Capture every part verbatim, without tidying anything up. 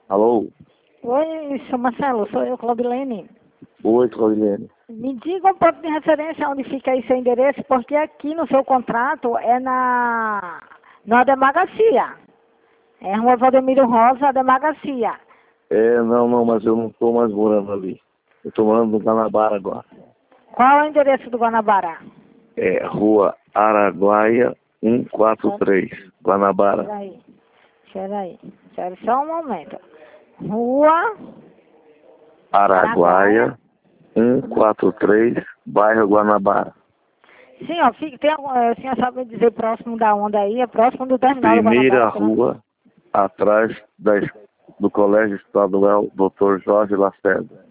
Alô? Oi, seu Marcelo, sou eu, Claudelene. Oi, Claudelene. Me diga um pouco de referência onde fica aí seu endereço, porque aqui no seu contrato é na, na Demacia. É Rua Valdemiro Rosa, Demacia. É, não, não, mas eu não estou mais morando ali. Eu estou morando no Guanabara agora. Qual é o endereço do Guanabara? É Rua Araguaia cento e quarenta e três, Guanabara. Peraí, peraí, espera só um momento. Rua Araguaia cento e quarenta e três, bairro Guanabara. Sim, ó, fica, tem algum, eh, o senhor sabe dizer próximo da onda aí? É próximo do terminal do Primeira Guanabara. rua, atrás da, do Colégio Estadual doutor Jorge Lacerda.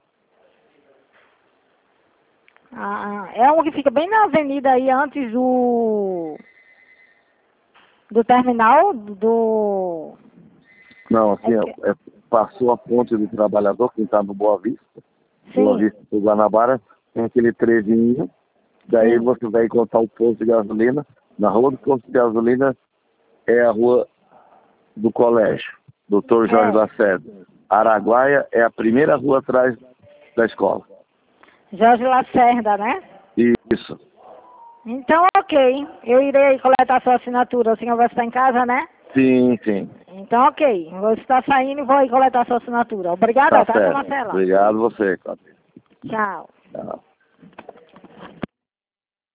Ah, é um que fica bem na avenida aí, antes do... do terminal, do... Não, assim, É é, que- é, passou a ponte do trabalhador, quem está no Boa Vista, Boa Sim, Vista do Guanabara, tem aquele trevinho, daí sim. você vai encontrar o posto de gasolina. Na rua do posto de gasolina é a rua do colégio, doutor Jorge É, Lacerda. Araguaia é a primeira rua atrás da escola. Jorge Lacerda, né? Isso. Então, ok. Eu irei coletar sua assinatura. O senhor vai estar em casa, né? Sim, sim. Então, ok. Vou estar saindo e vou ir coletar sua assinatura. Obrigada, Tá tá, seu certo. Marcelo? Obrigado você, Cláudio. Tchau. Tchau.